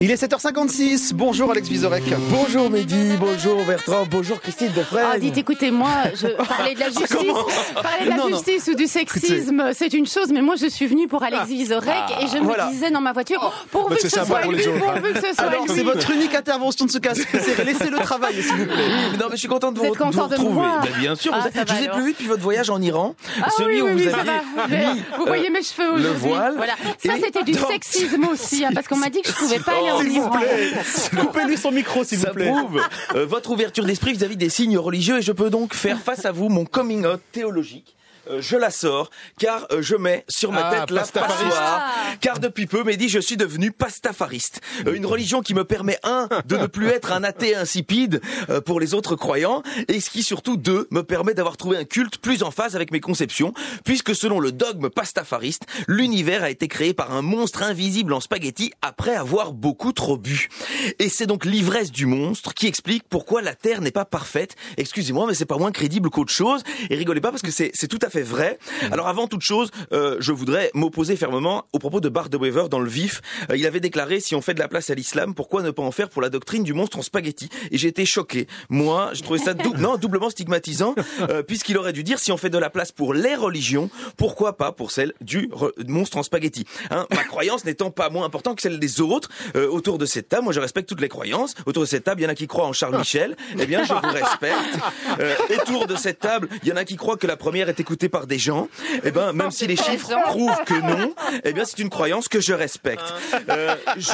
Il est 7h56, bonjour Alex Vizorek. Bonjour Mehdi, bonjour Bertrand, bonjour Christine Defresne. Ah, dites, écoutez-moi, parler de la justice, ou du sexisme, c'est une chose, mais moi je suis venue pour Alex Vizorek et je me disais dans ma voiture, pourvu que ce soit lui, Alors, c'est votre unique intervention de ce cas, laissez le travail s'il vous plaît. Non mais je suis content de vous retrouver. Bien sûr, je vous ai plus vu depuis votre voyage en Iran, celui où vous ça aviez va. Vous voyez mes cheveux aujourd'hui. le voile. Voilà. Ça c'était du sexisme aussi, parce qu'on m'a dit que je pouvais pas aller en S'il vous Iran. plaît, coupez-lui son micro s'il vous plaît. Ça prouve votre ouverture d'esprit vis-à-vis des signes religieux et je peux donc faire face à vous mon coming out théologique. Je la sors, car je mets sur ma tête la passoire, car depuis peu, Mehdi, je suis devenu pastafariste. Une religion qui me permet, de ne plus être un athée insipide pour les autres croyants, et ce qui surtout, me permet d'avoir trouvé un culte plus en phase avec mes conceptions, puisque selon le dogme pastafariste, l'univers a été créé par un monstre invisible en spaghetti après avoir beaucoup trop bu. Et c'est donc l'ivresse du monstre qui explique pourquoi la Terre n'est pas parfaite. Excusez-moi, mais c'est pas moins crédible qu'autre chose, et rigolez pas parce que c'est tout à fait vrai. Alors avant toute chose, je voudrais m'opposer fermement au propos de Bart de Wever dans Le Vif. Il avait déclaré, si on fait de la place à l'islam, pourquoi ne pas en faire pour la doctrine du monstre en spaghetti? Et j'ai été choqué. Moi, je trouvais ça doublement stigmatisant, puisqu'il aurait dû dire, si on fait de la place pour les religions, pourquoi pas pour celle du monstre en spaghetti, ma croyance n'étant pas moins importante que celle des autres. Autour de cette table, moi je respecte toutes les croyances. Autour de cette table, il y en a qui croient en Charles Michel. Eh bien, je vous respecte. Autour de cette table, il y en a qui croient que la première est écoutée par des gens, même si les chiffres prouvent que non, c'est une croyance que je respecte. Je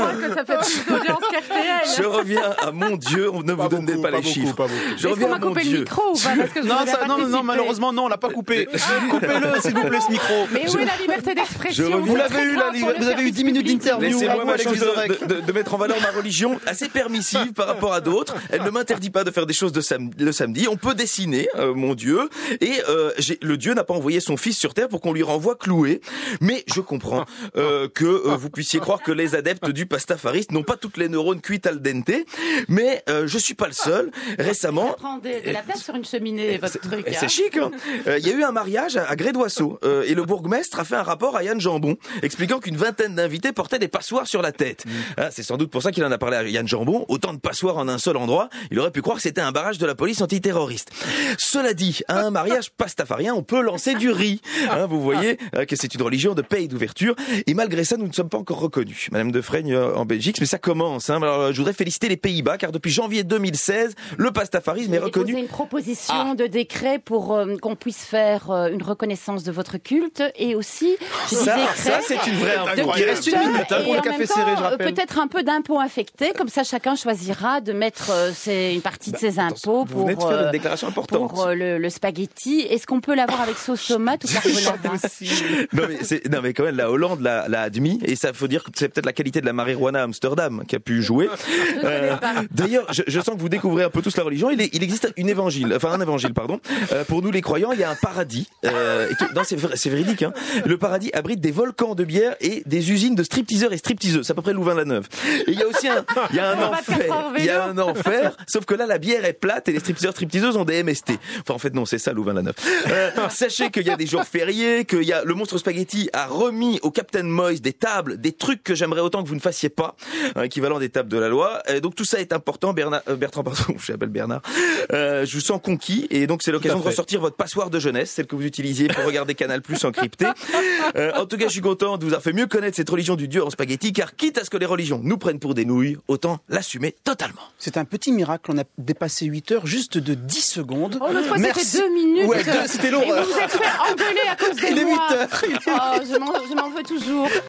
reviens à mon Dieu, ne vous donnez pas les chiffres. Je reviens à mon Dieu. Non, malheureusement, non, on l'a pas coupé. Coupez-le, s'il vous plaît, ce micro. Mais où est la liberté d'expression? Vous avez eu 10 minutes d'interview. Laissez-moi ma chance de mettre en valeur ma religion, assez permissive par rapport à d'autres. Elle ne m'interdit pas de faire des choses le samedi. On peut dessiner, mon Dieu, et le Dieu n'a pas envoyé son fils sur terre pour qu'on lui renvoie cloué. Mais je comprends que vous puissiez croire que les adeptes du pastafariste n'ont pas toutes les neurones cuites al dente. Mais je suis pas le seul. Récemment, prendez de la place sur une cheminée, votre truc. C'est chic. Il y a eu un mariage à Grédoisseau et le bourgmestre a fait un rapport à Yann Jambon expliquant qu'une vingtaine d'invités portaient des passoires sur la tête. C'est sans doute pour ça qu'il en a parlé à Yann Jambon. Autant de passoires en un seul endroit, il aurait pu croire que c'était un barrage de la police antiterroriste. Cela dit, à un mariage pastafarien, on peut lancer du riz. Vous voyez que c'est une religion de paix et d'ouverture. Et malgré ça, nous ne sommes pas encore reconnus. Madame Defresne en Belgique, mais ça commence. Alors, je voudrais féliciter les Pays-Bas, car depuis janvier 2016, le pastafarisme est reconnu. Vous avez une proposition de décret pour qu'on puisse faire une reconnaissance de votre culte et aussi ça c'est une vraie info. Il reste une minute pour le café serré, je rappelle. Peut-être un peu d'impôts affectés, comme ça chacun choisira de mettre une partie de ses impôts vous venez de faire une déclaration importante. Pour le spaghetti. Est-ce qu'on peut l'avoir avec sauce tomate ou carbonara? Non mais quand même, la Hollande l'a admis, et ça faut dire que c'est peut-être la qualité de la marijuana à Amsterdam qui a pu jouer. D'ailleurs, je sens que vous découvrez un peu tous la religion. Il existe un évangile. Pour nous les croyants, il y a un paradis. Non, c'est véridique. Le paradis abrite des volcans de bière et des usines de stripteaseurs et stripteaseuses. C'est à peu près Louvain-la-Neuve. Et il y a aussi un enfer. Sauf que là, la bière est plate et les stripteaseurs stripteaseuses ont des MST. Enfin, en fait, non, c'est ça Louvain-la-Neuve. Sachez qu'il y a des jours fériés, que le monstre spaghetti a remis au Captain Moïse des tables, des trucs que j'aimerais autant que vous ne fassiez pas, équivalent des tables de la loi. Donc tout ça est important. Bertrand, pardon, je m'appelle Bernard. Je vous sens conquis, et donc c'est l'occasion de ressortir votre passoire de jeunesse, celle que vous utilisiez pour regarder Canal+ encrypté. En tout cas, je suis content de vous avoir fait mieux connaître cette religion du Dieu en spaghetti, car quitte à ce que les religions nous prennent pour des nouilles, autant l'assumer totalement. C'est un petit miracle, on a dépassé 8 heures juste de 10 secondes. L'autre fois c'était 2 minutes. Ouais, c'était l'horreur. Et vous vous êtes fait engueuler à cause de moi. Il est 8 heures. Je m'en veux toujours.